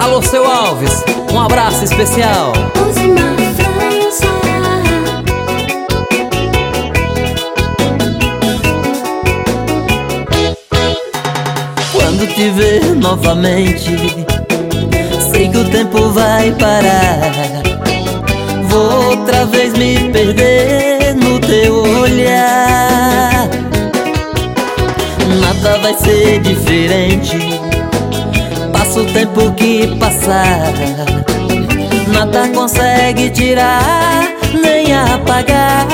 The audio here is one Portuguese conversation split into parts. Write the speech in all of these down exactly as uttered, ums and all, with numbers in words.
Alô, seu Alves, um abraço especial. Quando te ver novamente, sei que o tempo vai parar. Vou outra vez me perder no teu olhar. Nada vai ser diferente, passa o tempo que passar. Nada consegue tirar, nem apagar.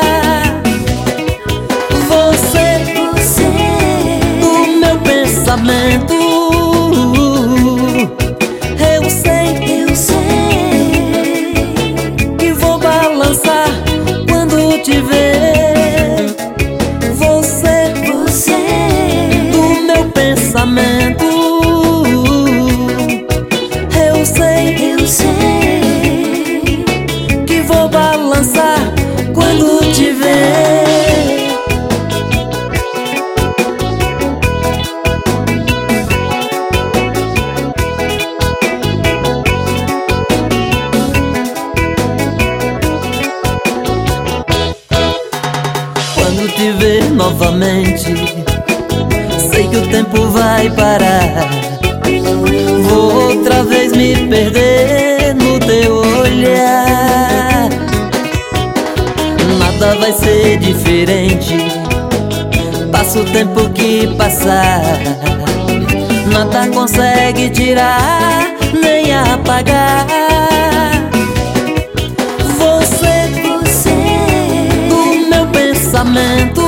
Você, você, do meu pensamento. Eu sei, eu sei, que vou balançar quando te ver. Você, você, do meu pensamento. Eu sei, eu sei, que vou balançar quando te ver. Quando te ver novamente, sei que o tempo vai parar. Vou outra vez me perder no teu olhar. Nada vai ser diferente, passa o tempo que passar. Nada consegue tirar, nem apagar. Você, você, do meu pensamento.